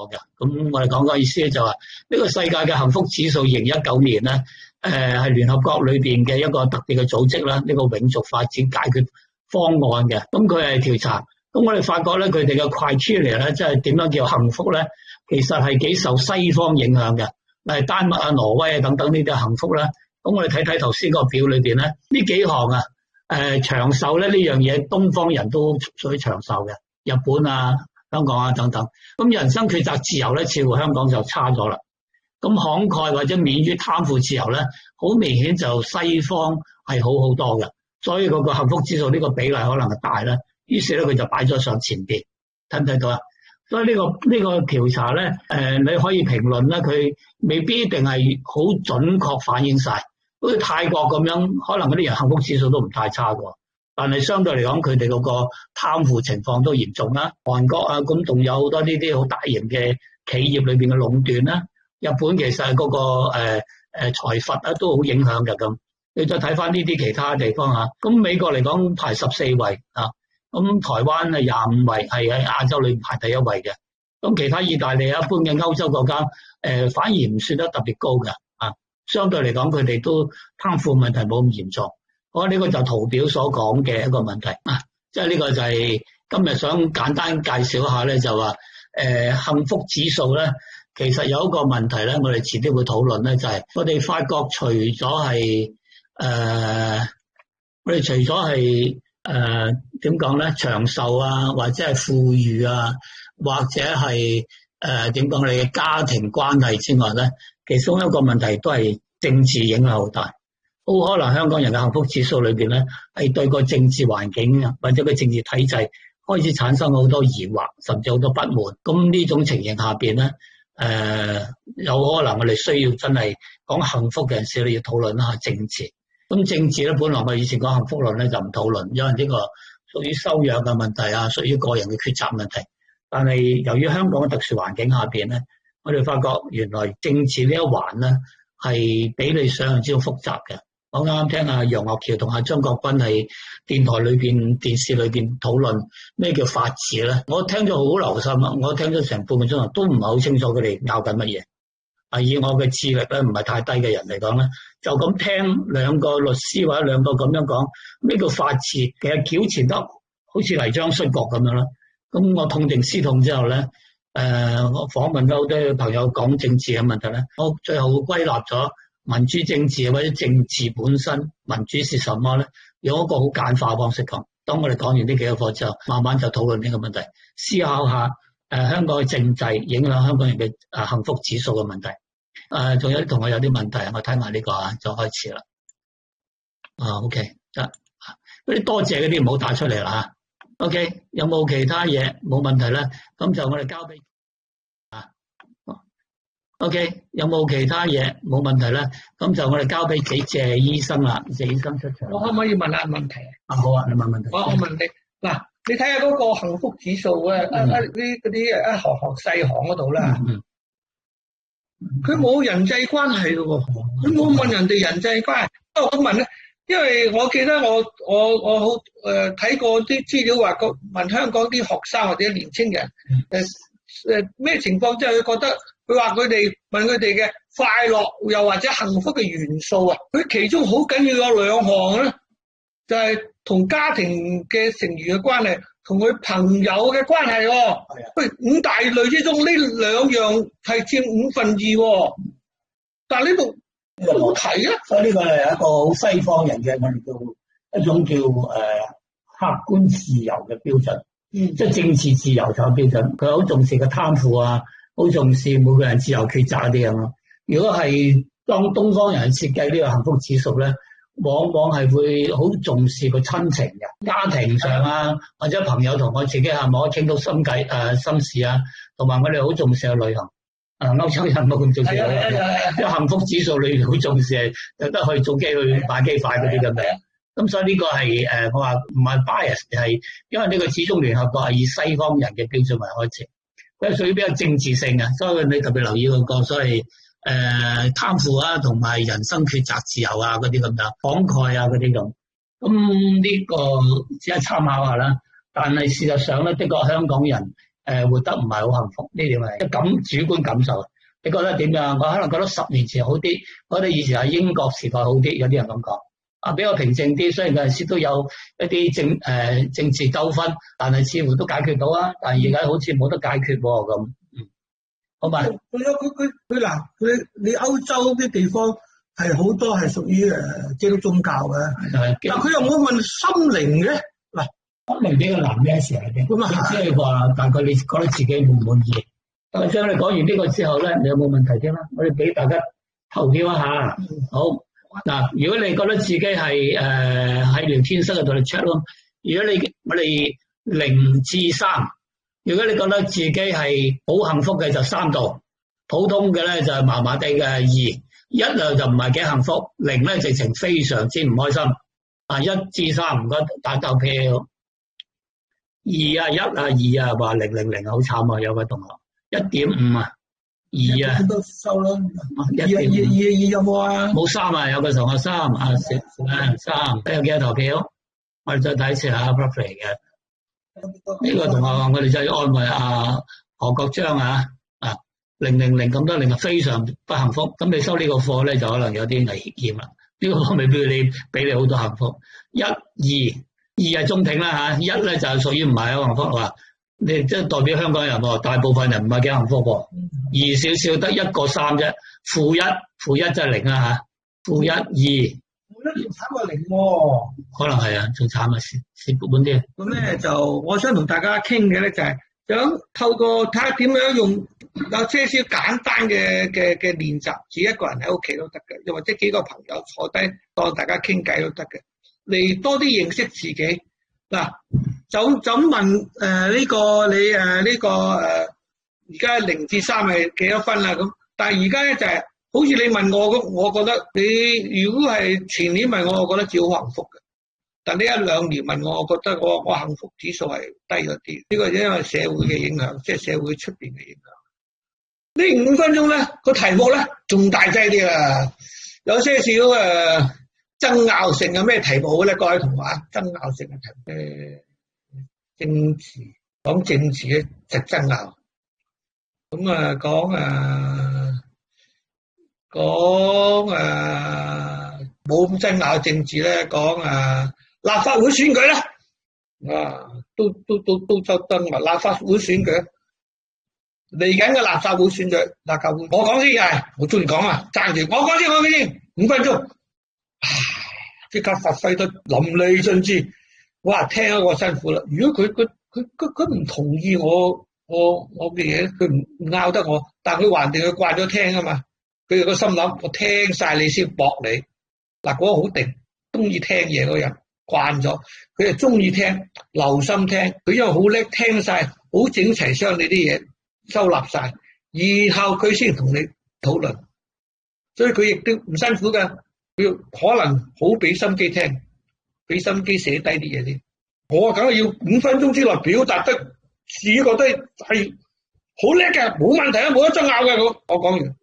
過嘅。咁我哋講個意思咧就話，呢個世界嘅幸福指數2019年咧，係聯合國裏邊嘅一個特別嘅組織啦，呢個永續發展解決方案嘅。咁佢係調查，咁我哋發覺咧佢哋嘅 criteria 咧，即係點樣叫幸福咧，其實係幾受西方影響嘅，例如丹麥啊、挪威啊等等呢啲幸福啦。咁我哋睇睇頭先個表裏邊咧，呢幾項啊，長壽咧呢樣嘢，東方人都屬於長壽嘅，日本啊、香港啊等等。咁人生抉擇自由咧，似乎香港就差咗啦。咁慷慨或者免於貪腐自由咧，好明顯就西方係好好多嘅，所以嗰個幸福指數呢個比例可能係大啦。於是咧佢就擺咗上前邊，睇唔睇到啊？所以呢個調查咧，你可以評論咧，佢未必一定係好準確反映晒。好似泰國咁樣，可能嗰啲人幸福指數都唔太差喎，但係相對嚟講，佢哋嗰個貪腐情況都嚴重啦。韓國啊，咁仲有好多呢啲好大型嘅企業裏邊嘅壟斷啦。日本其實嗰個財閥啊都好影響嘅咁。你再睇翻呢啲其他地方嚇，咁美國嚟講排14位啊，咁台灣係25位，係喺亞洲裏排第1位嘅。咁其他意大利一般嘅歐洲國家反而唔算得特別高嘅啊。相對嚟講，佢哋都貪腐問題冇咁嚴重。我呢個就圖表所講嘅一個問題啊，即係呢個就係今日想簡單介紹一下咧，就話幸福指數咧，其實有一個問題咧，我哋遲啲會討論咧，就係我哋發覺除咗係我哋除咗係點講咧，長壽啊，或者係富裕啊，或者係點講你嘅家庭關係之外咧，其中一個問題都係政治影響好大。好可能香港人嘅幸福指數裏邊咧，係對個政治環境啊，或者個政治體制開始產生好多疑惑，甚至好多不滿。咁呢種情形下邊咧，有可能我哋需要真係講幸福嘅陣時咧，要討論一下政治。咁政治咧，本來我以前講幸福論咧就唔討論，因為呢個屬於修養嘅問題啊，屬於個人嘅抉擇問題。但係由於香港嘅特殊環境下邊咧，我哋發覺原來政治呢一環咧係比你想象之中複雜嘅。我啱啱聽阿楊岳橋同阿張國軍喺電台裏邊、電視裏邊討論咩叫法治咧，我聽咗好留心啊！我聽咗成半個鐘頭都唔係好清楚佢哋拗緊乜嘢。以我嘅智力咧唔係太低嘅人嚟講咧，就咁聽兩個律師或者兩個咁樣講咩叫法治，其實矯纏得好似泥漿摔角咁樣啦。咁我痛定思痛之後咧，我訪問咗好多朋友講政治嘅問題咧，我最後歸納咗民主政治或者政治本身，民主是什麼咧？用一個好簡化方式講。當我哋講完呢幾個課之後，慢慢就討論呢個問題，思考下香港嘅政制影響香港人嘅幸福指數嘅問題。仲有啲同學有啲問題，我睇埋呢個就開始啦。OK 得，嗰啲多謝嗰啲唔好打出嚟啦。OK， 有冇其他嘢？冇問題啦。咁就我哋交俾OK， 有冇其他嘢？冇問題啦。咁就我哋交俾謝醫生啦。謝醫生出場。 我可唔可以問下問題啊？ 好啊，你問問題。 我問你嗱，你睇下嗰個幸福指數咧，嗰啲一行行細行嗰度啦，佢冇人際關係嘅喎，佢冇問人哋人際關係。不過我問咧，因為我記得我好睇過啲資料話，問香港啲學生或者年青人咩情況之後，佢覺得佢話佢哋問佢哋嘅快樂又或者幸福嘅元素啊，佢其中好緊要有兩項咧，就係同家庭嘅成員嘅關係，同佢朋友嘅關係喎。喂，五大類之中呢兩樣係佔2/5喎，但係呢度冇提啊。 所以呢個係一個好西方人嘅我哋叫一種叫客觀自由嘅標準，即係政治自由就係標準。佢好重視個貪腐啊，好重視每個人自由抉擇嗰啲咁咯。如果係當東方人設計呢個幸福指數咧，往往係會好重視個親情嘅家庭上啊，或者朋友同我自己係咪可以傾到心事啊，同埋我哋好重視去旅行。歐洲人冇咁重視旅行，因為幸福指數裏好重視係有得去做機去買機塊嗰啲咁嘅。咁所以呢個係我話唔係 bias， 係因為呢個始終聯合國係以西方人嘅標準為開始，佢係屬於比較政治性嘅，所以你特別留意嗰個所謂貪腐啊，同埋人生抉擇自由啊嗰啲咁樣，慷慨啊嗰啲咁。咁呢個只係參考下啦，但係事實上咧，的確香港人活得唔係好幸福，呢點係主觀感受。你覺得點樣？我可能覺得10年前好啲，我覺得以前係英國時代好啲，有啲人咁講。比較平靜啲，雖然有陣時都有一啲政治糾紛，但係似乎都解決到啊。但係而家好似冇得解決喎咁。好嘛？ 佢嗱，你歐洲啲地方係好多係屬於基督宗教嘅，但佢又冇問心靈嘅。嗱， 心靈比較難咩事嚟嘅？咁啊，即係話大概你覺得自己滿唔滿意？咁將你講完呢個之後咧，你有冇問題添啦？我哋俾大家投票一下。好。嗱，如果你覺得自己係喺聊天室嗰度嚟 check 咯，如果我哋0至3，如果你覺得自己係好幸福嘅就3度，普通嘅咧就係麻麻地嘅2，1就唔係幾幸福，0咧直情非常之唔開心。1至3唔該打投票，2啊1啊2啊話000好慘啊，有位同學1.5啊。2啊， 都收啦。2有冇啊？ 冇3啊，有個同學3啊，3，有幾多投票？我哋再睇一次下 Bradley 嘅呢個同學，我哋就要安慰何國章000咁多0非常不幸福。咁你收呢個課咧，就可能有啲危險啦。呢個課未必俾你好多幸福。2係中挺啦1咧就係屬於唔係好幸福話。你即係代表香港人喎，大部分人唔係幾幸福喎，2少少得1個3啫，-1真係0啦嚇，-1 2， 仲慘過0喎， 可能係啊，仲慘啊，蝕本啲。 咁咧就我想同大家傾嘅咧就係想透過睇下點樣用有些少簡單嘅練習，自己一個人喺屋企都得嘅，又或者幾個朋友坐低當大家傾偈都得嘅，嚟多啲認識自己。嗱，就咁問呢個你呢個而家0至3係幾多分啦咁？但係而家咧就係好似你問我咁，我覺得你如果係前年問我，我覺得自己好幸福嘅。但呢1-2年問我，我覺得我幸福指數係低咗啲。呢個因為社會嘅影響，即係社會出邊嘅影響。呢5分鐘咧個題目咧仲大劑啲啦，有些少爭拗性嘅咩題目好咧？各位同學爭拗性嘅題目，政治講政治嘅就爭拗，咁講冇咁爭拗政治咧，講立法會選舉啦，都就登埋立法會選舉嚟緊嘅立法會選舉，立法會我講先係，我中意講啊，爭住我講先，5分鐘。即刻發揮得淋漓盡致，哇！聽一個辛苦啦。如果佢唔同意我嘅嘢，佢唔拗得我，但佢還定佢慣咗聽啊嘛。佢個心諗我聽晒你先駁你。嗱，嗰個好定，中意聽嘢嗰個人慣咗，佢係中意聽，留心聽。佢因為好叻，聽晒好整齊，將你啲嘢收納晒，然後佢先同你討論，所以佢亦都唔辛苦㗎。佢可能好俾心機聽，俾心機寫低啲嘢先。我梗係要5分鐘之內表達得自己覺得係好叻嘅，冇問題啊，冇得爭拗嘅。我講完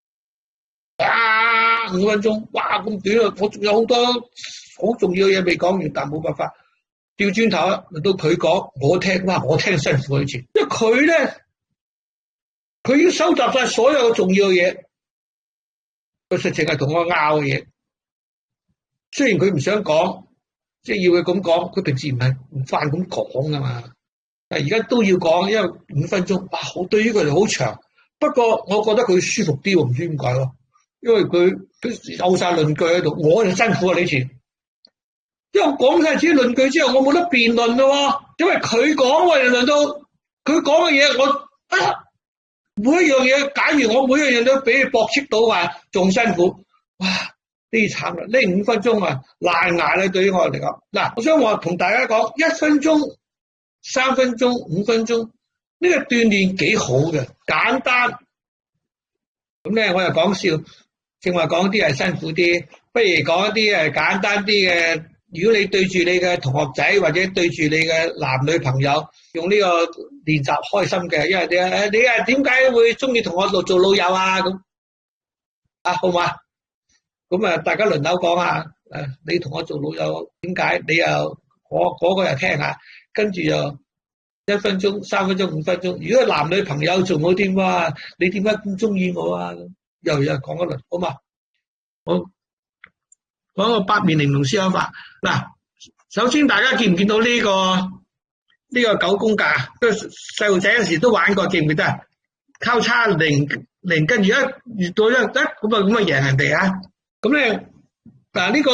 ，5分鐘，哇咁短啊！我仲有好多好重要嘅嘢未講完，但冇辦法調轉頭啊，輪到佢講，我聽，哇！我聽辛苦佢先，因為佢咧，佢要收集晒所有重要嘅嘢，佢實情係同我拗嘅嘢。雖然佢唔想講，即係要佢咁講，佢平時唔係唔慣咁講噶嘛。但係而家都要講，因為5分鐘，哇！好對於佢哋好長。不過我覺得佢舒服啲喎，唔知點解咯。因為佢有晒論據喺度，我就辛苦啊！呢次，因為我講晒自己論據之後，我冇得辯論咯。因為佢講，我哋輪到佢講嘅嘢，我每一樣嘢，假如我每一樣都俾佢駁斥到話，仲辛苦，哇！呢慘啦！呢5分鐘啊，爛牙咧，對於我嚟講。嗱，我想同大家講，1分鐘、3分鐘、5分鐘，呢個鍛煉幾好嘅，簡單。咁咧，我又講笑，正話講啲係辛苦啲，不如講一啲簡單啲嘅。如果你對住你嘅同學仔或者對住你嘅男女朋友，用呢個練習開心嘅，因為你點解會中意同我做老友啊？咁好嘛？咁大家輪流講下，你同我做老友點解？你又我嗰個又聽下，跟住又 1分鐘、3分鐘、5分鐘。如果男女朋友仲好啲哇，你點解咁中意我啊？又講一輪，好嘛？我講個八面玲瓏思考法。嗱，首先大家見唔見到呢個9宮格？細路仔嗰時都玩過，記唔記得啊？交叉零，跟住一遇到咁啊贏人哋啊！咁咧嗱，呢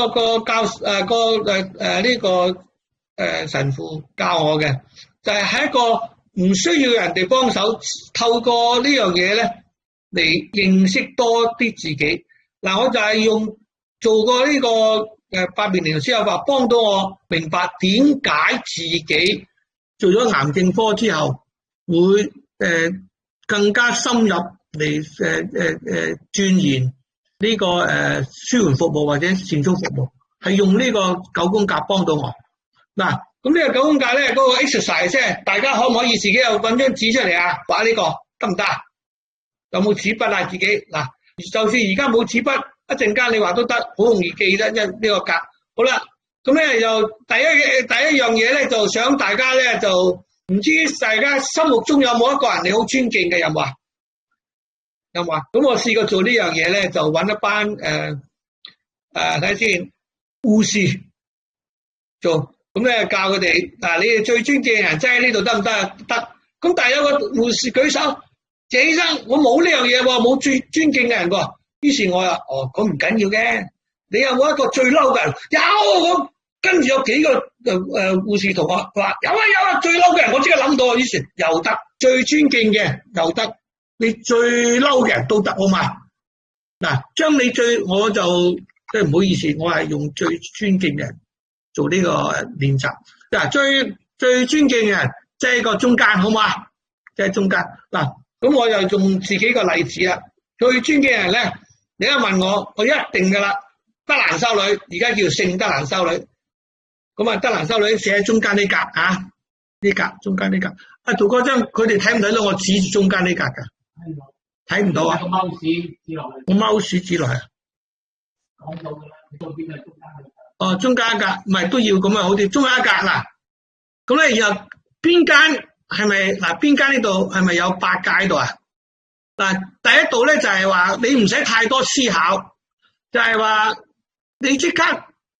個神父教我嘅，就係喺一個唔需要人哋幫手，透過呢樣嘢咧嚟認識多啲自己。嗱，我就係用做過呢個八面玲瓏思考法，幫到我明白點解自己做咗癌症科之後會更加深入嚟鑽研呢個舒緩服務或者善終服務，係用呢個9宮格幫到我。嗱，咁呢個9宮格咧，嗰個 exercise 啫，大家可唔可以自己又搵張紙出嚟啊？畫呢個得唔得？有冇紙筆啊？自己嗱，就算而家冇紙筆，一陣間你話都得，好容易記得呢個格。好啦，咁咧就第一樣嘢咧，就想大家咧就唔知大家心目中有冇一個人你好尊敬嘅，有冇啊？有冇啊？咁我試過做呢樣嘢咧，就搵一班睇下先護士做。咁咧教佢哋嗱，你哋最尊敬嘅人擠喺呢度得唔得啊？得。咁但係有個護士舉手，謝醫生，我冇呢樣嘢喎，冇最尊敬嘅人喎。於是我話咁唔緊要嘅，你有冇一個最嬲嘅人？有，我跟住有幾個護士同學話有啊，最嬲嘅人，我即刻諗到，於是又得，最尊敬嘅又得，你最嬲嘅人都得，好嘛？嗱，將你我就即係唔好意思，我係用最尊敬嘅人做呢個練習。嗱，最尊敬嘅人即係個中間，好嘛？即係中間。嗱，咁我又用自己個例子啦。最尊敬嘅人咧，你一問我一定噶啦，德蘭修女，而家叫聖德蘭修女。咁啊，德蘭修女寫喺中間呢格啊，呢格中間呢格。啊，杜哥真佢哋睇唔睇到我指住中間呢格噶？睇唔到啊？個貓屎指落去。個貓屎指落去。講到噶啦，你到邊係中間嘅？哦，中間一格，唔係都要咁啊，好啲，中間一格啦。咁咧又邊間係咪嗱？邊間呢度係咪有8格喺度啊？嗱，第一度咧就係話你唔使太多思考，就係話你即刻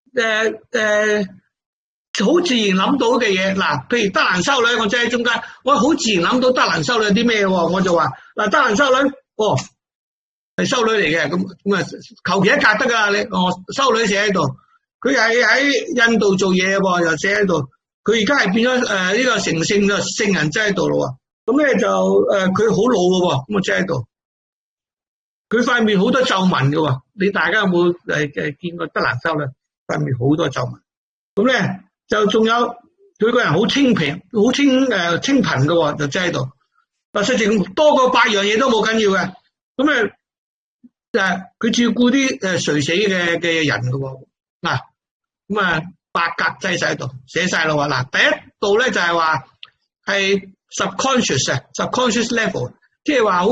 好自然諗到嘅嘢。嗱，譬如德蘭修女，我即喺中間，我好自然諗到德蘭修女有啲咩喎，我就話嗱，德蘭修女，係修女嚟嘅，咁啊求其一格得噶，你修女寫喺度，佢係喺印度做嘢喎，又寫喺度，佢而家係變咗呢個成聖嘅聖人擠喺度咯。咁咧就佢好老嘅喎，咁啊擠喺度，佢塊面好多皺紋嘅喎，你大家有冇見過德蘭修女塊面好多皺紋？咁咧就仲有佢個人好清平，好清貧嘅喎，就擠喺度。實際多過8樣嘢都冇緊要嘅。咁咧佢照顧啲垂死嘅人嘅喎。嗱，咁啊8格擠晒喺度，寫晒咯喎。嗱，第一度咧就係話係subconscious level， 即係話好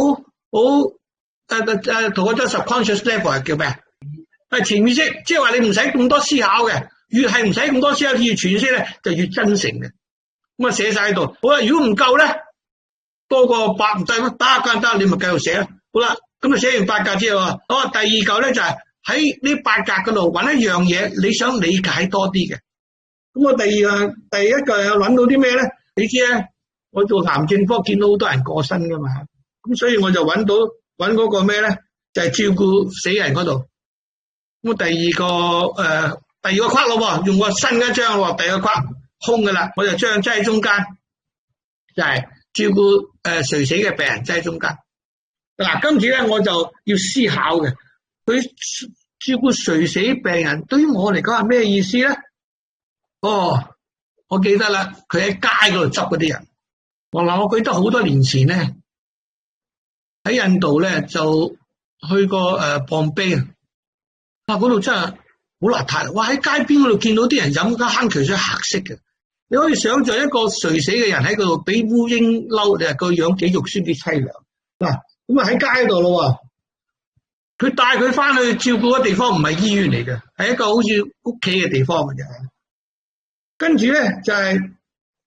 同我覺得 subconscious level 係叫咩？係潛意識，即係話你唔使咁多思考嘅，越係唔使咁多思考，越全意識咧就越真誠嘅。咁啊寫晒喺度。好啦，如果唔夠咧，多過8唔得，得你咪繼續寫啦。好啦，咁啊寫完8格之後，好啊，第二嚿咧就係喺呢8格嗰度揾一樣嘢，你想理解多啲嘅。咁我第一個又揾到啲咩咧？你知咧，我做癌症科見到好多人過身噶嘛，咁所以我就揾嗰個咩咧，就係照顧死人嗰度。咁第二個框咯喎，用個新一張咯喎，第二個框空噶啦，我就將擠喺中間，就係照顧垂死嘅病人擠喺中間。嗱，今次咧我就要思考嘅，佢照顧垂死病人對於我嚟講係咩意思咧？我記得啦，佢喺街嗰度執嗰啲人。我記得好多年前咧，喺印度咧就去過磅卑啊，嗰度真係好邋遢。哇！喺街邊嗰度見到啲人飲嗰坑渠水黑色嘅，你可以想象一個垂死嘅人喺嗰度俾烏蠅嬲，你話個樣幾肉酸幾凄涼。嗱，咁啊喺街度咯，佢帶佢翻去照顧嘅地方唔係醫院嚟嘅，係一個好似屋企嘅地方嘅啫。跟住咧就係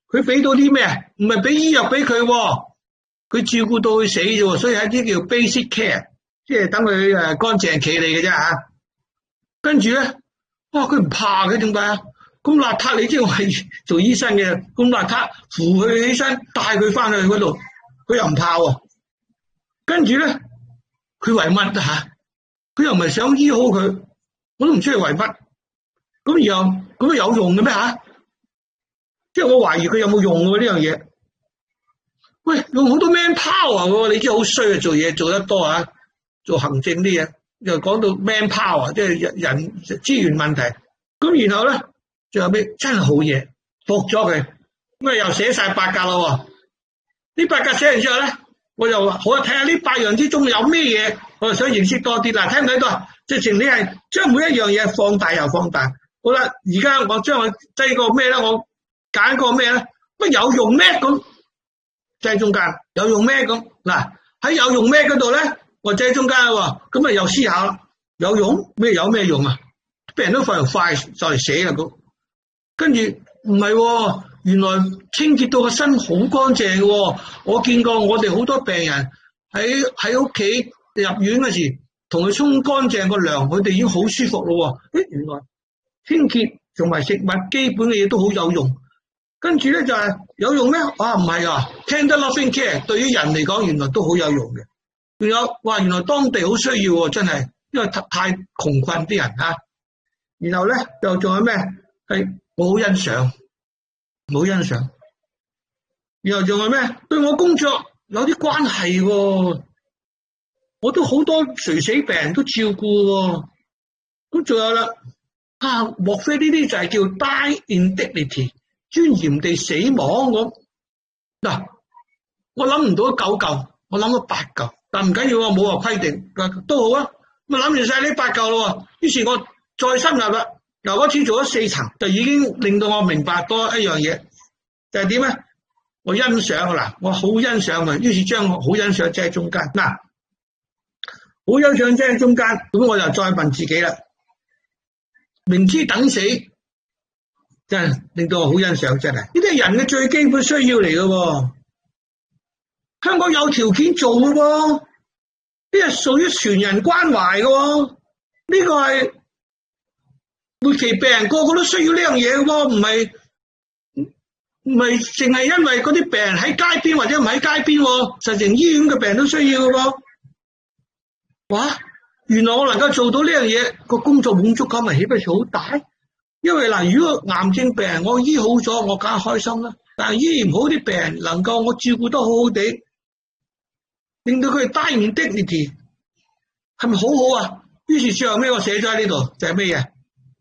佢俾到啲咩？唔係俾醫藥俾佢，佢照顧到佢死啫，所以係啲叫 basic care， 即係等佢乾淨企理嘅啫吓。跟住咧，哇佢唔怕嘅，點解啊？咁邋遢，你知我係做醫生嘅，咁邋遢扶佢起身，帶佢翻去嗰度，佢又唔怕喎。跟住咧，佢為乜吓？佢又唔係想醫好佢，我都唔知佢為乜。咁然後咁有用嘅咩吓？即係我懷疑佢有冇用喎呢樣嘢。喂，用好多 man power 喎，你知好衰啊！做嘢做得多啊，做行政啲嘢又講到 man power， 即係人資源問題。咁然後咧，最後尾真係好嘢，服咗佢，咁啊又寫晒8格咯。呢8格寫完之後咧，我又話好啊，睇下呢8樣之中有咩嘢，我就想認識多啲。嗱，睇唔睇到啊？直情你係將每一樣嘢放大又放大。好啦，而家我將佢擠個咩咧？我揀個咩咧？乜有用咩咁？擠中間有用咩咁？嗱，喺有用咩嗰度咧，我擠中間喎，咁啊又思考啦，有用咩？有咩用啊？俾人都快就嚟死啦咁。跟住唔係，原來清潔到個身好乾淨嘅。我見過我哋好多病人喺屋企入院嗰時，同佢沖乾淨個涼，佢哋已經好舒服咯。原來清潔同埋食物基本嘅嘢都好有用。跟住咧就係有用咩？啊唔係啊 ，tender loving care 對於人嚟講原來都好有用嘅。仲有哇，原來當地好需要真係，因為太窮困啲人啊。然後咧又仲有咩？係我好欣賞，好欣賞。然後仲有咩？對我工作有啲關係喎，我都好多垂死病人都照顧喎。咁仲有啦，莫非呢啲就係叫 die in dignity？尊嚴地死亡咁嗱，我諗唔到9嚿，我諗咗8嚿，但唔緊要啊，冇話規定都好啊。咁諗完晒呢8嚿咯，於是我再深入啦，由嗰次做咗4層，就已經令到我明白多一樣嘢，就係點咧？我欣賞啦，我好欣賞佢，於是將好欣賞擠喺中間嗱，好欣賞擠喺中間，咁我就再問自己啦，明知等死。真係令到我好欣賞，真係呢啲係人嘅最基本需要嚟嘅。香港有條件做嘅喎，呢係屬於全人關懷嘅。呢個係末期病人個個都需要呢樣嘢嘅喎，唔係淨係因為嗰啲病人喺街邊或者唔喺街邊，實情醫院嘅病人都需要嘅喎。哇！原來我能夠做到呢樣嘢，個工作滿足感咪豈不是好大？因為嗱，如果癌症病人我醫好咗，我梗係開心啦。但係醫唔好啲病人，能夠我照顧得好好地，令到佢哋 die in dignity，係咪好好啊？於是最後尾我寫咗喺呢度，就係咩嘢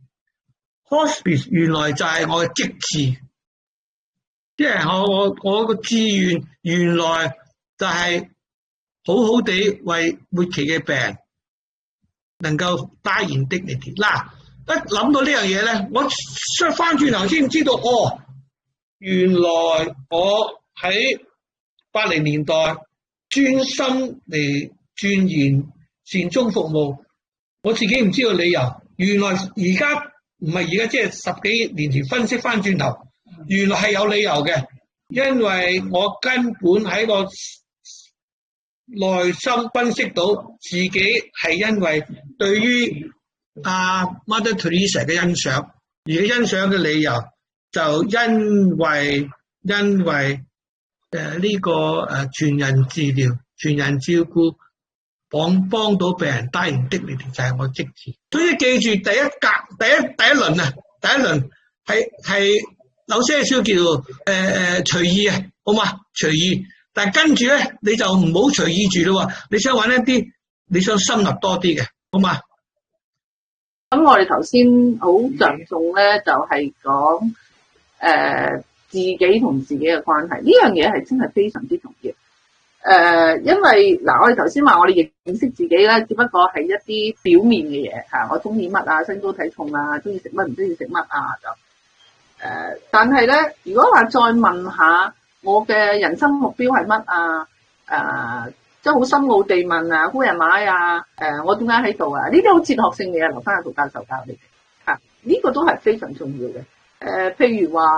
？Hospice 原來就係我嘅職志，即係我個志願原來就係好好地為末期嘅病人能夠 die in dignity。嗱。一諗到呢樣嘢咧，我出翻轉頭先知道，原來我喺80年代專心嚟鑽研善終服務，我自己唔知道理由。原來而家唔係而家，即係10幾年前分析翻轉頭，原來係有理由嘅，因為我根本喺個內心分析到自己係因為對於Mother Teresa 嘅欣賞，而佢欣賞嘅理由就因為呢個全人治療、全人照顧，幫到病人die in dignity就係我職責。所以記住第一輪啊，第一輪係有些少叫隨意啊，好嘛？隨意，但係跟住咧你就唔好隨意住咯，你想揾一啲你想深入多啲嘅，好嘛？ 咁我哋頭先好着重咧，就係講自己同自己嘅關係，呢樣嘢係真係非常之重要。因為嗱，我哋頭先話我哋認識自己咧，只不過係一啲表面嘅嘢嚇，我中意乜啊，身高體重啊，中意食乜唔中意食乜啊就但係咧，如果話再問下我嘅人生目標係乜啊？即係好深奧地問啊，Who am I啊？我點解喺度啊？呢啲好哲學性嘅嘢，留翻阿涂教授教你哋嚇。呢個都係非常重要嘅。譬如話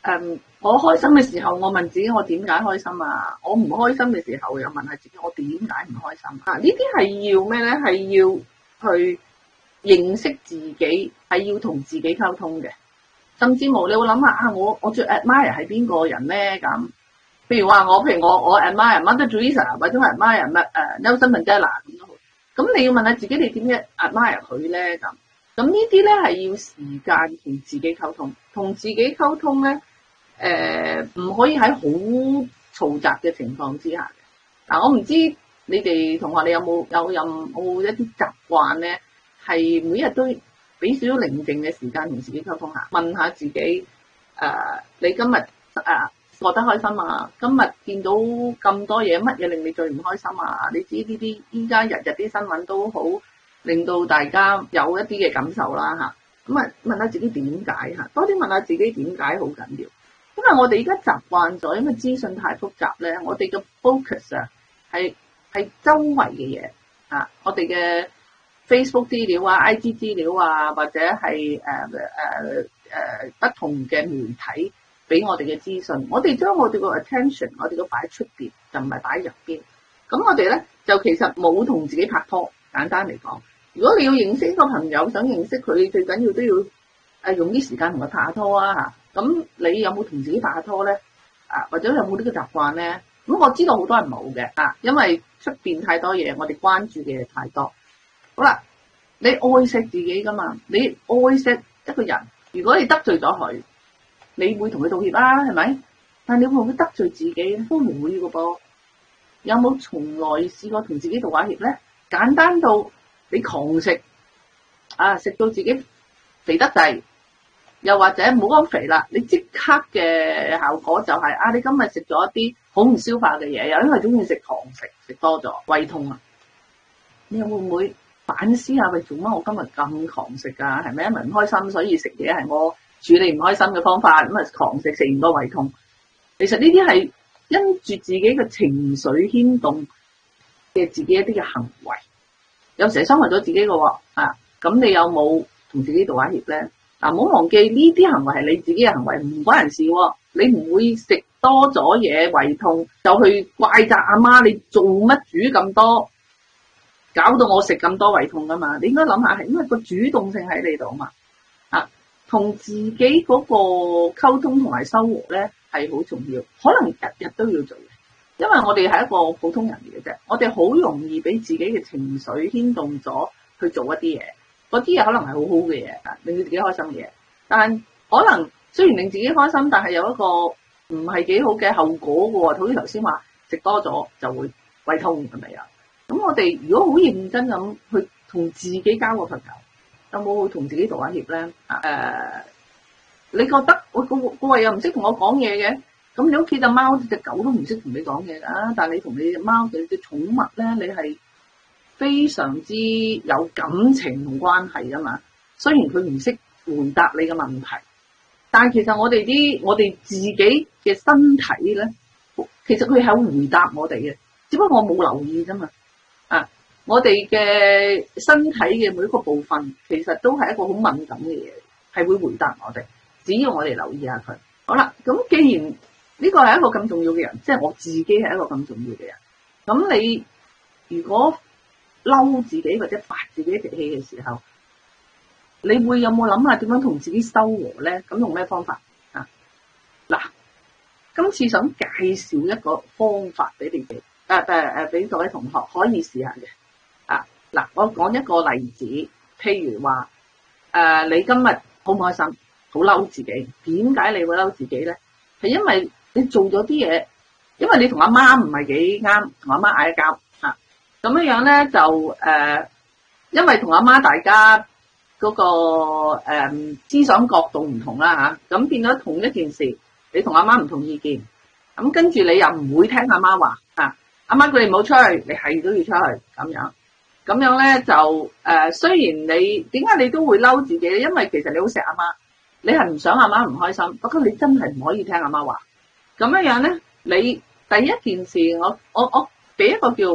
我開心嘅時候，我問自己我點解開心啊？我唔開心嘅時候，又問下自己我點解唔開心啊？呢啲係要咩咧？係要去認識自己，係要同自己溝通嘅。甚至乎你會諗下啊，我最 admire 係邊個人咧？咁譬如話我 admire Mother Teresa 或者 admire Nelson Mandela 咁都好。咁你要問下自己你點樣 admire 佢咧？咁呢啲咧係要時間同自己溝通，同自己溝通咧。唔可以喺好嘈雜嘅情況之下嘅。我唔知你哋同學你有冇一啲習慣咧，係每日都俾少少寧靜嘅時間同自己溝通下，問下自己你今日覺得開心啊？今日見到咁多嘢，乜嘢令你最唔開心啊？你知呢啲依家日日啲新聞都好令到大家有一啲嘅感受啦嚇。咁啊問下自己點解嚇，多啲問下自己點解好緊要。因為我哋而家習慣咗，因為資訊太複雜咧，我哋嘅 focus 啊係周圍嘅嘢啊，我哋嘅 Facebook 資料啊、IG 資料啊，或者係不同嘅媒體俾我哋嘅資訊，我哋將我哋個 attention， 我哋都擺喺出邊，就唔係擺喺入邊。咁我哋咧就其實冇同自己拍拖。簡單嚟講，如果你要認識一個朋友，想認識佢，最緊要都要用啲時間同佢拍下拖啊嚇。咁你有冇同自己拍下拖咧？或者有冇呢個習慣咧？咁我知道好多人冇嘅因為出邊太多嘢，我哋關注嘅嘢太多。好啦，你愛錫自己噶嘛？你愛錫一個人，如果你得罪咗佢，你會同佢道歉啦，係咪？但係你會唔會得罪自己？都唔會嘅噃。有冇從來試過同自己道下歉咧？簡單到你狂食食到自己肥得滯。又或者唔好講肥啦，你即刻嘅效果就係你今日食咗一啲好唔消化嘅嘢，又因為中意食糖食多咗，胃痛啊！你會唔會反思下，喂，做乜我今日咁狂食㗎？係咪因為唔開心，所以食嘢係我處理唔開心嘅方法？咁狂食唔到胃痛。其實呢啲係因住自己嘅情緒牽動嘅自己一啲嘅行為，有時係傷害咗自己嘅喎咁你有冇同自己道下歉咧？唔好忘記呢啲行為係你自己嘅行為，唔關人事喎。你唔會食多咗嘢胃痛，就去怪責阿媽，你做乜煮咁多，搞到我食咁多胃痛噶嘛？你應該諗下係因為個主動性喺你度嘛。同自己嗰個溝通同埋收穫咧係好重要，可能日日都要做嘅，因為我哋係一個普通人嚟嘅啫，我哋好容易俾自己嘅情緒牽動咗去做一啲嘢。嗰啲嘢可能係好好嘅嘢，令到自己開心嘅嘢，但可能雖然令自己開心，但係有一個唔係幾好嘅後果嘅喎。好似頭先話食多咗就會胃痛係咪啊？咁我哋如果好認真咁去同自己交個朋友，有冇去同自己道下歉咧？你覺得我個胃又唔識同我講嘢嘅，咁你屋企隻貓隻狗都唔識同你講嘢㗎，但係你同你隻貓嘅寵物咧，你係非常之有感情同關係㗎嘛，雖然佢唔識回答你嘅問題，但係其實我哋自己嘅身體咧，其實佢係會回答我哋嘅，只不過我冇留意啫嘛。我哋嘅身體嘅每一個部分，其實都係一個好敏感嘅嘢，係會回答我哋，只要我哋留意下佢。好啦，咁既然呢個係一個咁重要嘅人，即係我自己係一個咁重要嘅人，咁你如果嬲自己或者發自己脾氣嘅時候，你會有冇諗下點樣同自己修和咧？咁用咩方法嗱，今次想介紹一個方法俾你哋，俾各位同學可以試下嘅。嗱，我講一個例子，譬如話你今日好唔開心，好嬲自己，點解你會嬲自己咧？係因為你做咗啲嘢，因為你同阿媽唔係幾啱，同阿媽嗌一交。咁樣咧就因為同阿媽大家嗰個思想角度唔同啦嚇，咁變咗同一件事，你同阿媽唔同意見，咁跟住你又唔會聽阿媽話嚇，阿媽叫你唔好出去，你係都要出去咁樣咧就雖然你點解你都會嬲自己咧？因為其實你好錫阿媽，你係唔想阿媽唔開心，不過你真係唔可以聽阿媽話。咁樣咧，你第一件事我俾一個叫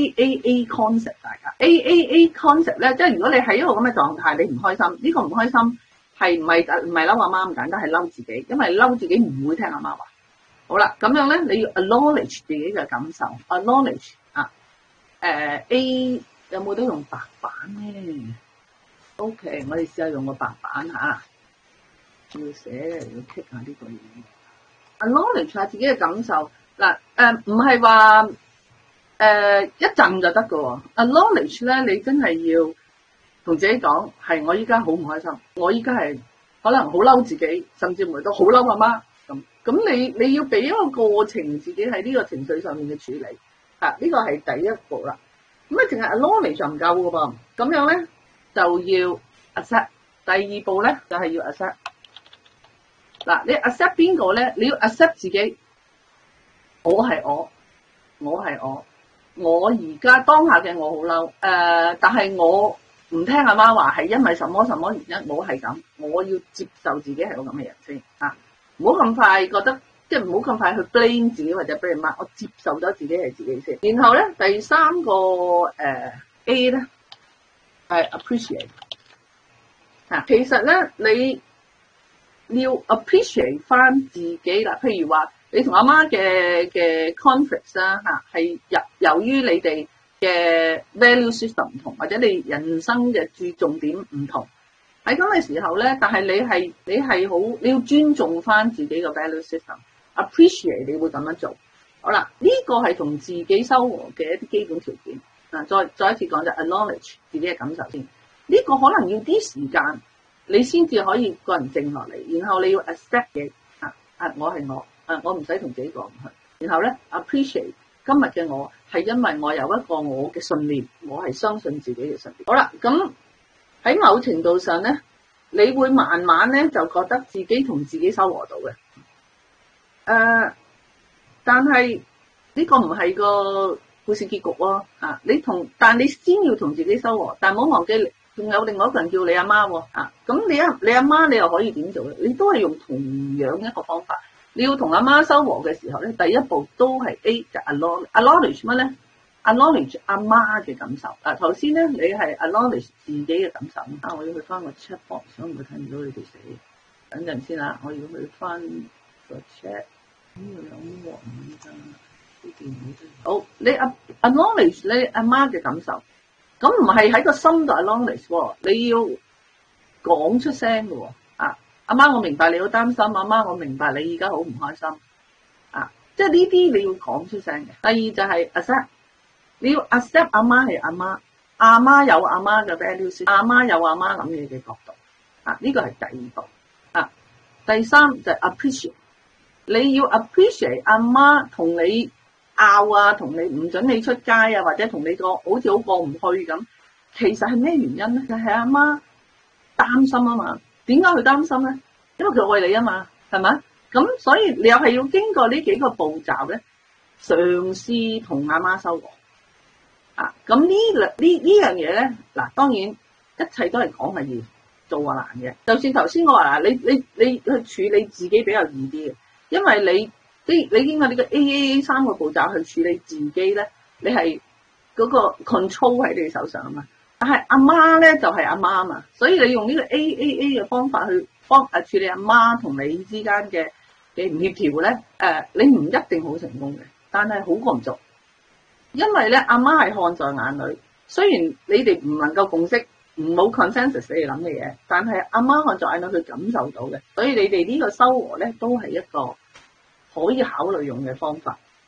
AAA concept 大家 ，AAA concept 咧，即係如果你喺一個咁嘅狀態，你唔開心，呢個唔開心係唔係嬲阿媽咁簡單，係嬲自己，因為嬲自己唔會聽阿媽話。好啦，咁樣咧，你要 acknowledge 自己嘅感受 ，acknowledge 啊。A 有冇得用白板咧 ？OK， 我哋試下用個白板嚇。要寫要 tick 下呢個嘢。acknowledge 下自己嘅感受嗱，唔係話一陣就得㗎喎。acknowledge 咧，你真係要同自己講，係我依家好唔開心，我依家係可能好嬲自己，甚至乎都好嬲阿媽咁。咁你要俾一個過程，自己喺呢個情緒上面嘅處理嚇，呢個係第一步啦。咁啊，淨係 acknowledge 就唔夠㗎噃，咁樣咧就要 accept。第二步咧就係要 accept。嗱，你 accept 邊個咧？你要 accept 自己，我係我係我而家當下嘅我好嬲，但係我唔聽阿媽話係因為什麼什麼原因，我係咁，我要接受自己係個咁嘅人先嚇，唔好咁快覺得，即係唔好咁快去 blame 自己或者 blame 媽，我接受咗自己係自己先。然後咧第三個A 咧係 appreciate 嚇，其實咧你要 appreciate 翻自己啦，譬如話你同阿媽嘅 conflict 啦嚇，係由於你哋嘅 value system 唔同，或者你人生嘅注重點唔同，喺咁嘅時候咧，但係你係好，你要尊重翻自己嘅 value system，appreciate 你會咁樣做。好啦，呢個係同自己修和嘅一啲基本條件啊。再一次講就 acknowledge 自己嘅感受先，呢個可能要啲時間。你先至可以個人靜落嚟，然後你要 accept 嘅我係我唔使同自己講去，然後咧 appreciate 今日嘅我係因為我有一個我嘅信念，我係相信自己嘅信念。好啦，咁喺某程度上咧，你會慢慢咧就覺得自己同自己修和到嘅，但係呢個唔係個故事結局咯，但你先要同自己修和，但唔好忘記。仲有另外一個人叫你阿媽喎，咁你阿媽你又可以點做咧？你都係用同樣一個方法。你要同阿媽修和嘅時候咧，第一步都係 A 就 acknowledge 乜咧 ？acknowledge 阿媽嘅感受。頭先咧你係 acknowledge 自己嘅感受。我要去翻個 chat box， 所以唔會睇唔到你哋寫。等陣先啦，我要去翻個 chat。呢個有黃㗎，呢件好。你 acknowledge 你阿媽嘅感受。咁唔係喺個心度 acknowledge 喎，你要講出聲嘅喎。阿媽，我明白你好擔心，阿媽，我明白你而家好唔開心。即係呢啲你要講出聲嘅。第二就係 accept， 你要 accept 阿媽係阿媽，阿媽有阿媽嘅 values， 阿媽有阿媽諗嘢嘅角度。呢個係第二步。第三就係 appreciate， 你要 appreciate 阿媽同你拗同你唔准你出街或者同你個好似好過唔去咁，其實係咩原因咧？就係阿媽擔心啊嘛。點解佢擔心咧？因為佢愛你啊嘛，係咪？咁所以你又係要經過呢幾個步驟咧，嘗試同阿媽修和。咁呢樣嘢咧，嗱，當然一切都係講係易做難嘅。就算頭先我話你去處理自己比較易啲嘅，因為你經過呢個 AAA 3個步驟去處理自己咧，你係嗰個 control 喺你手上啊嘛。但係阿媽咧就係阿媽啊嘛，所以你用呢個 AAA 嘅方法去處理阿媽同你之間嘅唔協調咧，你唔一定好成功嘅，但係好過唔做。因為咧阿媽係看在眼裏，雖然你哋唔能夠共識，唔好 consensus 你哋諗嘅嘢，但係阿媽看在眼裏佢感受到嘅，所以你哋呢個修和咧都係一個可以考慮用嘅方法。